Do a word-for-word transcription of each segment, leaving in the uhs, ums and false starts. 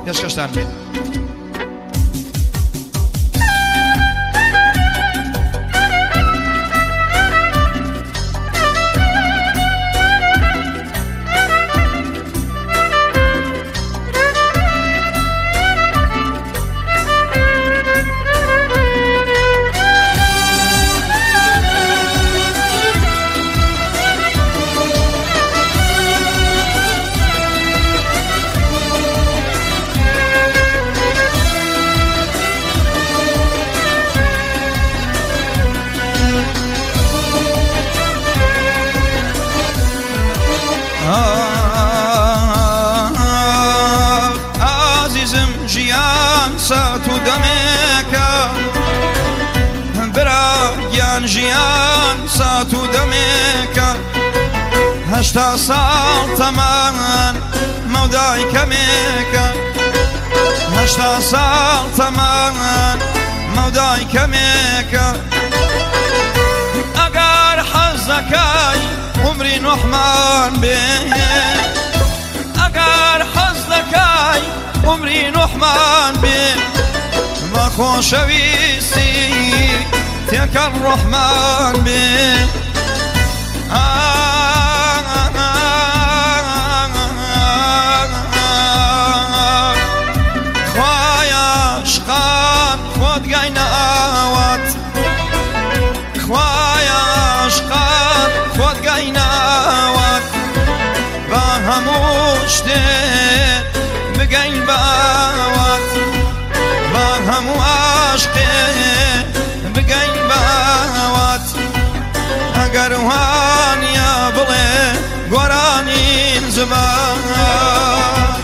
پێشکەشتان بێت. عزیزم ژیان سات و دەمێکە براگیان ژیان سات و دەمێکە هەشتا ساڵ تەمان مەودای کەمێکە هەشتا ساڵ تەمان مەودای کەمێکە ئەگەر حەز دەکەی عمری نوحمان بێ ئەگەر حەز دەکەی عمری نوحمان بێ بە خۆشەویستی تێکەڵ ڕۆحمان بێ خوایە عشقان خۆت گەینە ئاوات خوایە عشقان خۆت گەینە ئاوات بە هەموو شتێک بگەین باوات بە هەموو عاشقێک بگەین باوات ئەگەر وانە بڵێ گۆرانین زبات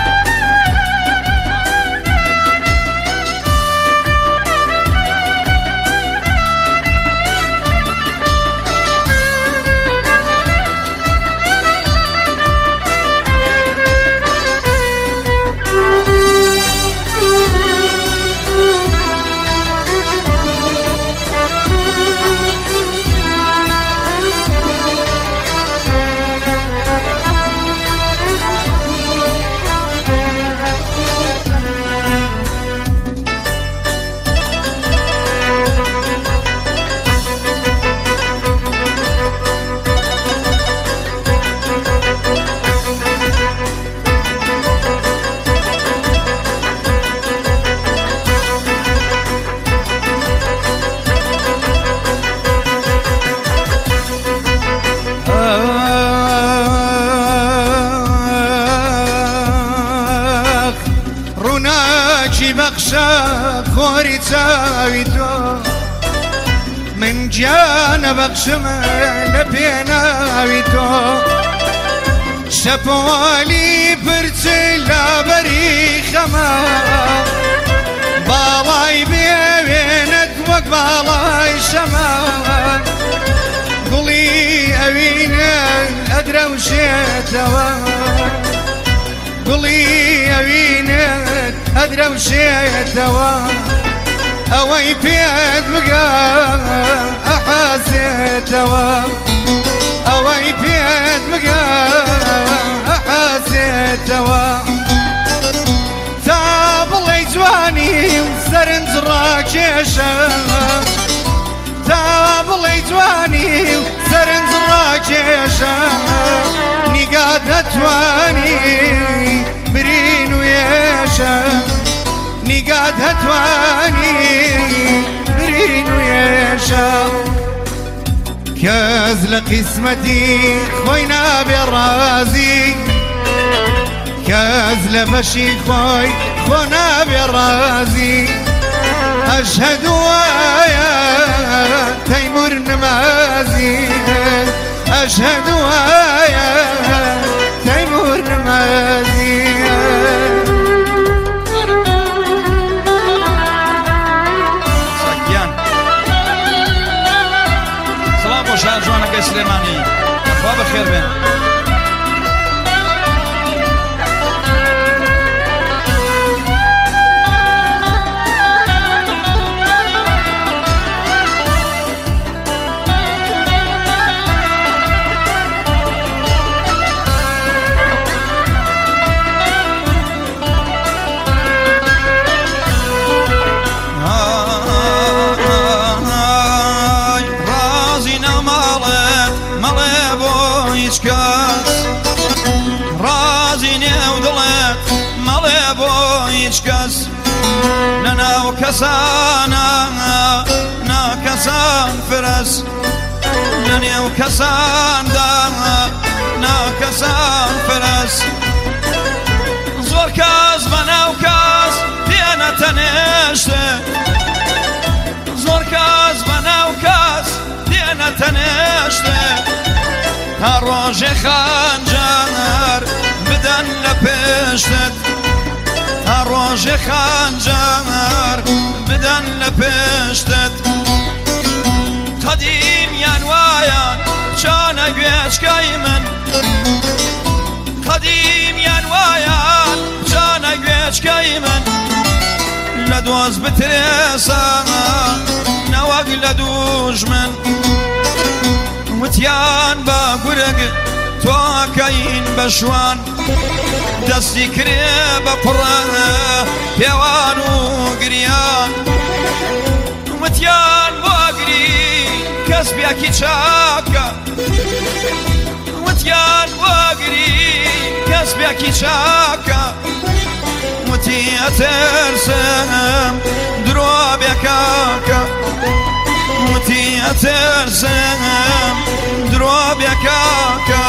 بەخشە خۆری چاوی تۆ من گیانە بەخشمە لە پێناوی تۆ شەپۆلی پرچل لابەری خەمە باڵای بێوێنت وەک باڵای شەمە گوڵی ئەوینە ئەدرەوشێتەوە گوڵی ئەوینت ئەدرەوشێتەوە ئەوەی پێت بگە ئەحەزێتەوە ئەوەی پێت بگە ئەحەزێتەوە تا بڵێ جوانی و سەرنج ڕاکێشە تا بڵێ جوانی و سەرنج ڕاکێشە نیگات دەتوانی برین و یێشە نیگات هەتوانی برین و یێشە کەس لە قیسمەتی خۆی نابێ ڕازی کەس لە بەشی خۆی خۆ نابێ ڕازی ئەشهەد وایە تەیمور نمازی ئەشهەد وایە تەیمور نمازی شان جوانەکەی سلێمانی خوا بەخێر بێن. کەس نەناو کەسانە نا کەسان فرەس نەنێو کەساندا نا کەسان فرەس زۆر کەس بەناو کەس پێنە تەنێشتێ زۆر کەس بەناو کەس پێنە تەنێشتێ تا ڕۆژێ خانجار بدەن لە پێشتت تا ڕۆژێ خانجار بدەن لە پێشتت قەدیمیان وایان چانە گوێچکەی من قەدیمیان وایان چانە گوێچکەی من لە دۆز بترێسە نەوەک لە دوژمن وتیان بە گورگ تۆکەین بە شوان دەستی کرێ بە پڕە پێوان و گریان وتیان بۆ گری کەس بیاکی چاکە وتیان بۆ گری کەس بیاکی چاکە وتی ئەترسم درۆ بێکاکە وتی ئەترسم درۆ بێکاکە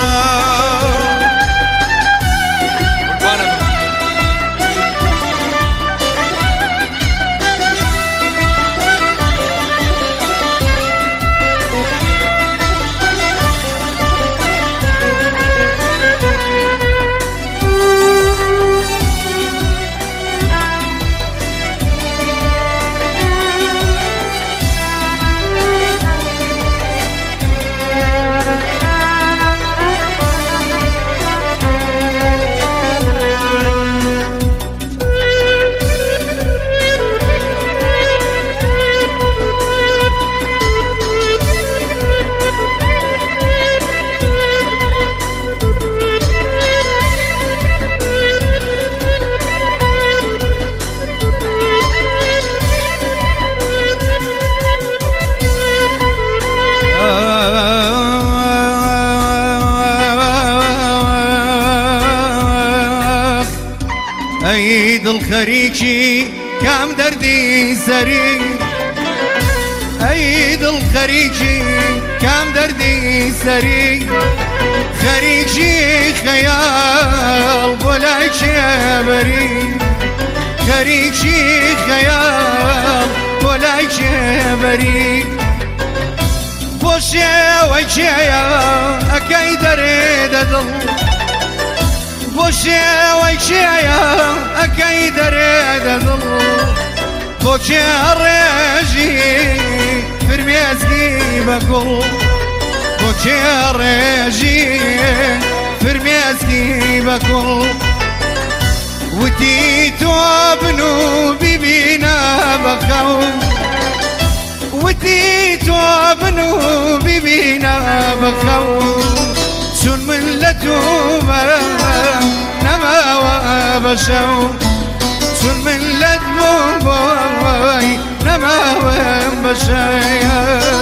ئەی دڵخەریکی کام دەردی سەری ئەی دڵخەریکی کام دەردی سەری خەریکی خەیاڵ بۆ لای کێبەری خەریکی خەیاڵ بۆ لای کێبەری بۆ شێوەی کێیە ئەکەی دەرێدە دڵ بۆ شێوەی کێیە ئەکەی دەرێدە دڵ بۆ کێ ڕێژی فرمێزگی بە گوڵ بۆ کێ ڕێژی فرمێزگی بە گوڵ وتی تۆ بن و بیبینە بەخەو وتی تۆ بن و بیبینە بەخەو چون من لە توومە نەماوە بەشەو چون من لە دووم بۆی نەماوە بەشەیە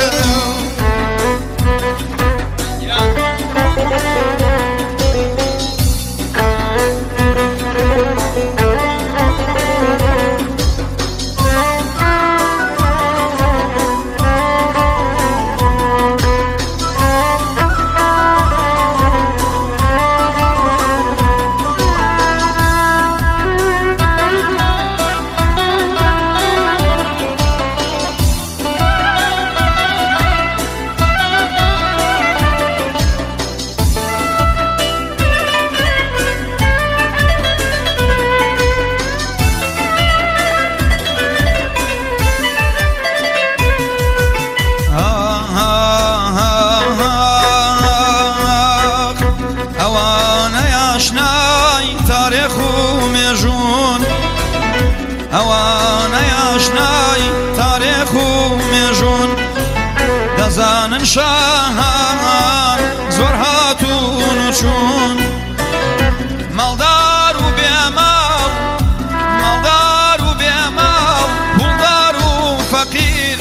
ئەوانەی ئاشنای تاریخ و مێژوون دەزانن شاهان زۆر هاتوون و چوون ماڵدار و بێماڵ ماڵدار و بێماڵ پوڵدار و فەقیر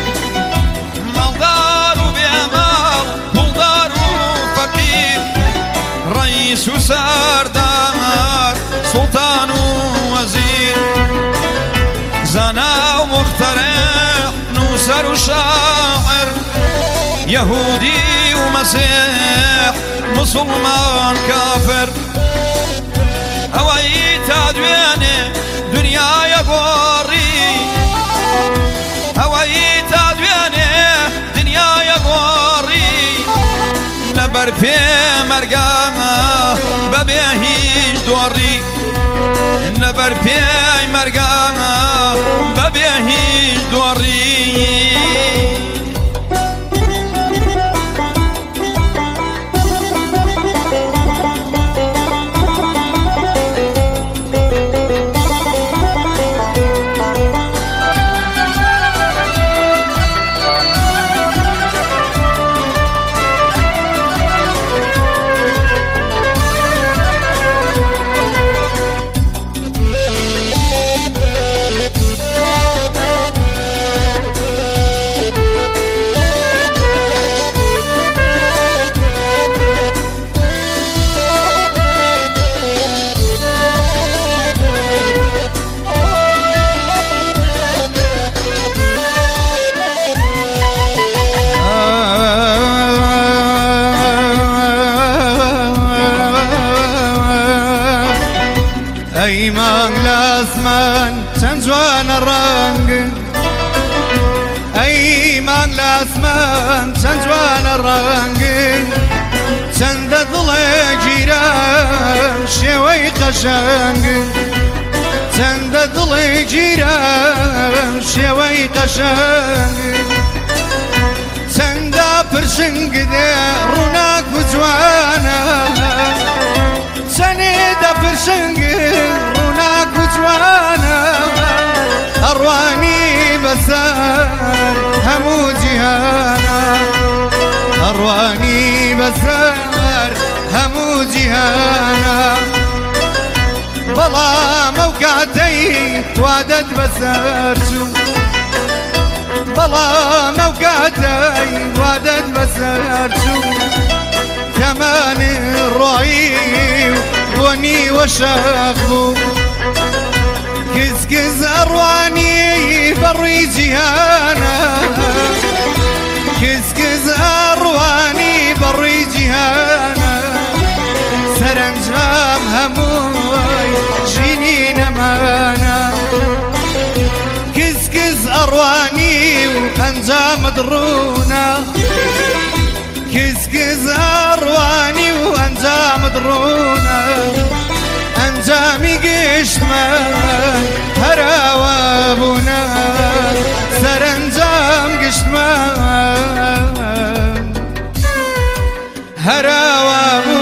ماڵدار و بێماڵ پوڵدار و فەقیر ڕەئیس و سەردار سوڵتان و وەزیر زانا ومخترع نوسر وشاعر يهودي ومسيح مسلمان كافر هواي تادويني دنيا يغوري هواي تادويني دنيا يغوري لبر في مرقامة ببيهيش دوري لبر في مرقامة ببيهيش دوري أيمان لاسمان تنجوان الرنگ أيمان لاسمان تنجوان الرنگ چند دل جیران شوی قشنگ چند دل جیران شوی قشنگ چند پرشنگ ده روناک و جوانا چند پرشنگ روناک و جوانا أرواني بسار همو جهانا أرواني بسار همو جهانا بلا موقعتي توادت بسارتو بلا موقعتي توادت بسارتو كمان الرعي وني وشاخو كز كز أرواني بري جهانا كز كز أرواني بري جهانا سرنجام هموي جيني نمانا كز كز أرواني وأنجام درونا كز كز أرواني وأنجام درونا أنجامي قشتمان هراوابونا سرنجام قشتمان هراوابونا